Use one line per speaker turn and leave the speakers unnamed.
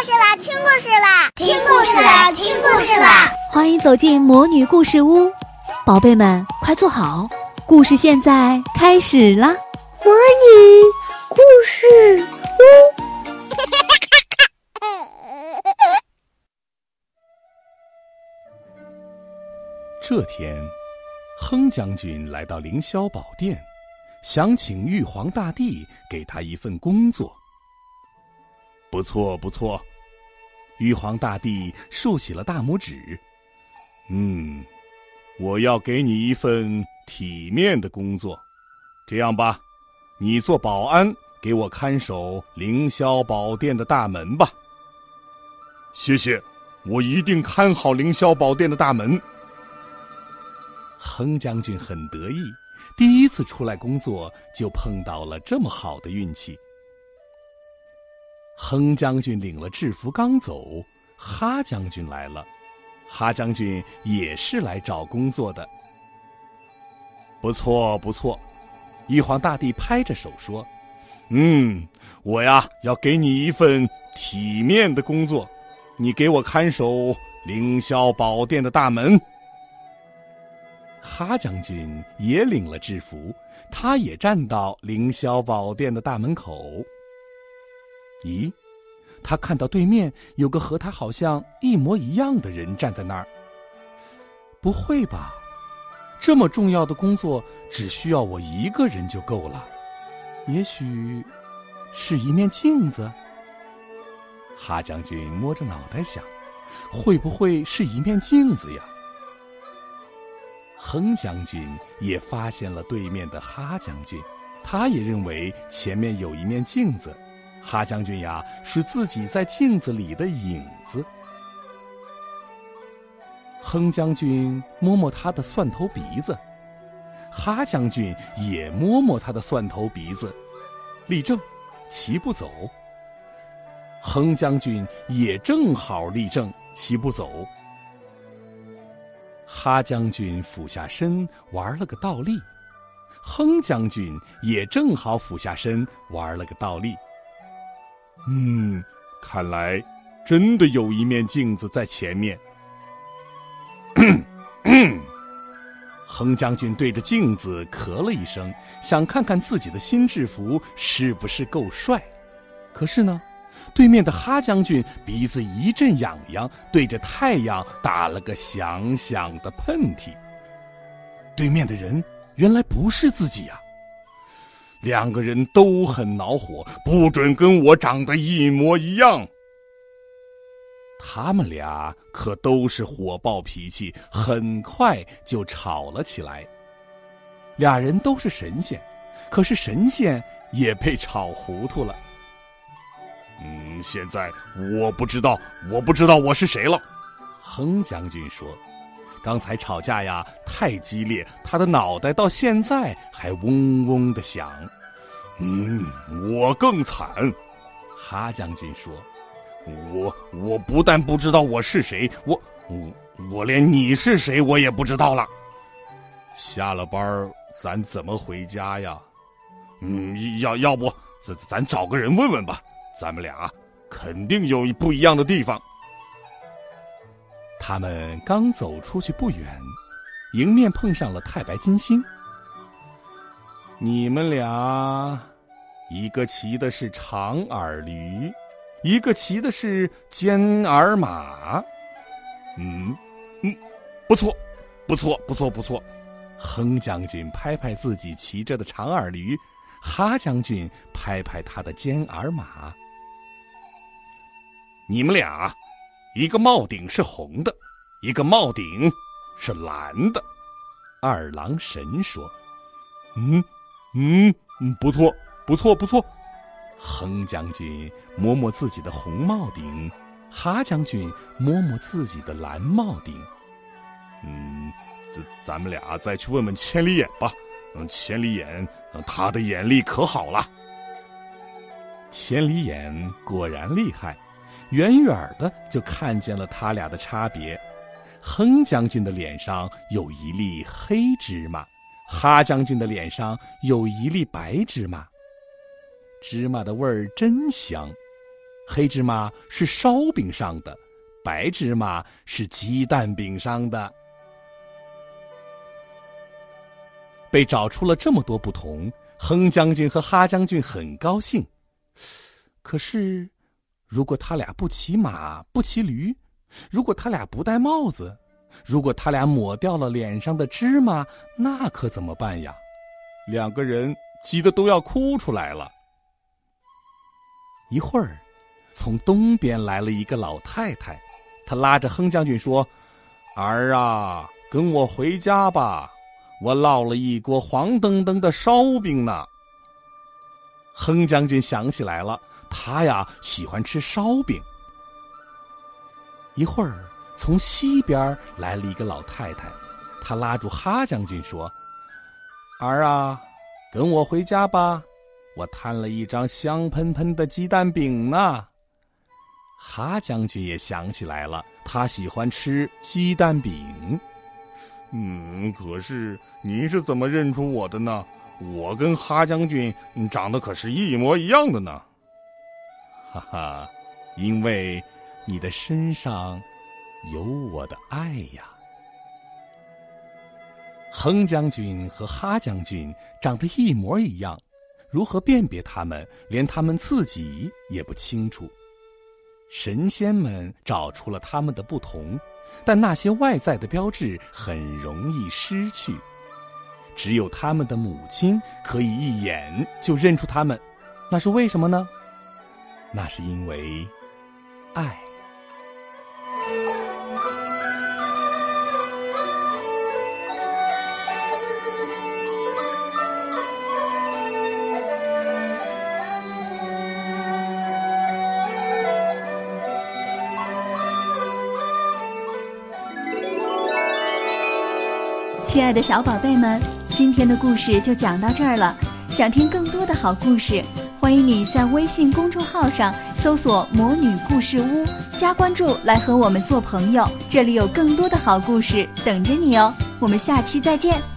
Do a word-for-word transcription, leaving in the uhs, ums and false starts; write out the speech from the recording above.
事啦，听故事啦，听故事啦，听故事啦！
欢迎走进魔女故事屋，宝贝们快坐好，故事现在开始啦！
魔女故事屋。
这天，哼将军来到凌霄宝殿，想请玉皇大帝给他一份工作。不错不错，玉皇大帝竖起了大拇指。嗯，我要给你一份体面的工作。这样吧，你做保安，给我看守凌霄宝殿的大门吧。谢谢，我一定看好凌霄宝殿的大门。哼将军很得意，第一次出来工作就碰到了这么好的运气。哼将军领了制服刚走，哈将军来了。哈将军也是来找工作的。不错不错，玉皇大帝拍着手说，嗯，我呀要给你一份体面的工作，你给我看守凌霄宝殿的大门。哈将军也领了制服，他也站到凌霄宝殿的大门口。咦，他看到对面有个和他好像一模一样的人站在那儿。不会吧，这么重要的工作只需要我一个人就够了，也许是一面镜子。哈将军摸着脑袋想，会不会是一面镜子呀？哼将军也发现了对面的哈将军，他也认为前面有一面镜子，哈将军呀是自己在镜子里的影子。哼将军摸摸他的蒜头鼻子，哈将军也摸摸他的蒜头鼻子，立正，齐步走。哼将军也正好立正，齐步走。哈将军俯下身玩了个倒立，哼将军也正好俯下身玩了个倒立。嗯，看来真的有一面镜子在前面。哼将军对着镜子咳了一声，想看看自己的新制服是不是够帅。可是呢，对面的哈将军鼻子一阵痒痒，对着太阳打了个响响的喷嚏。对面的人原来不是自己啊！两个人都很恼火，不准跟我长得一模一样。他们俩可都是火爆脾气，很快就吵了起来。俩人都是神仙，可是神仙也被吵糊涂了。嗯，现在我不知道，我不知道我是谁了。哼将军说，刚才吵架呀太激烈，他的脑袋到现在还嗡嗡的响。嗯，我更惨。哈将军说，我我不但不知道我是谁，我我我连你是谁我也不知道了。下了班咱怎么回家呀？嗯，要要不咱咱找个人问问吧，咱们俩肯定有不一样的地方。他们刚走出去不远，迎面碰上了太白金星。你们俩，一个骑的是长耳驴，一个骑的是尖耳马。嗯嗯，不错，不错，不错，不错。哼将军拍拍自己骑着的长耳驴，哈将军拍拍他的尖耳马。你们俩，一个帽顶是红的，一个帽顶是蓝的。二郎神说，嗯嗯嗯，不错不错不错。哼将军摸摸自己的红帽顶，哈将军摸摸自己的蓝帽顶。嗯，咱咱们俩再去问问千里眼吧。嗯，千里眼，他的眼力可好了。千里眼果然厉害，远远的就看见了他俩的差别。哼将军的脸上有一粒黑芝麻，哈将军的脸上有一粒白芝麻。芝麻的味儿真香。 黑芝麻是烧饼上的，白芝麻是鸡蛋饼上的。被找出了这么多不同，哼将军和哈将军很高兴。可是，如果他俩不骑马，不骑驴，如果他俩不戴帽子，如果他俩抹掉了脸上的芝麻，那可怎么办呀？两个人急得都要哭出来了。一会儿，从东边来了一个老太太，她拉着哼将军说：“儿啊，跟我回家吧，我烙了一锅黄澄澄的烧饼呢。”哼将军想起来了，他呀喜欢吃烧饼。一会儿，从西边来了一个老太太，她拉住哈将军说：“儿啊，跟我回家吧，我摊了一张香喷喷的鸡蛋饼呢。”哈将军也想起来了，他喜欢吃鸡蛋饼。嗯，可是您是怎么认出我的呢？我跟哈将军长得可是一模一样的呢。哈哈，因为你的身上有我的爱呀。哼将军和哈将军长得一模一样，如何辨别他们，连他们自己也不清楚。神仙们找出了他们的不同，但那些外在的标志很容易失去。只有他们的母亲可以一眼就认出他们，那是为什么呢？那是因为爱。
亲爱的小宝贝们，今天的故事就讲到这儿了。想听更多的好故事，欢迎你在微信公众号上搜索魔女故事屋，加关注来和我们做朋友，这里有更多的好故事等着你哦。我们下期再见。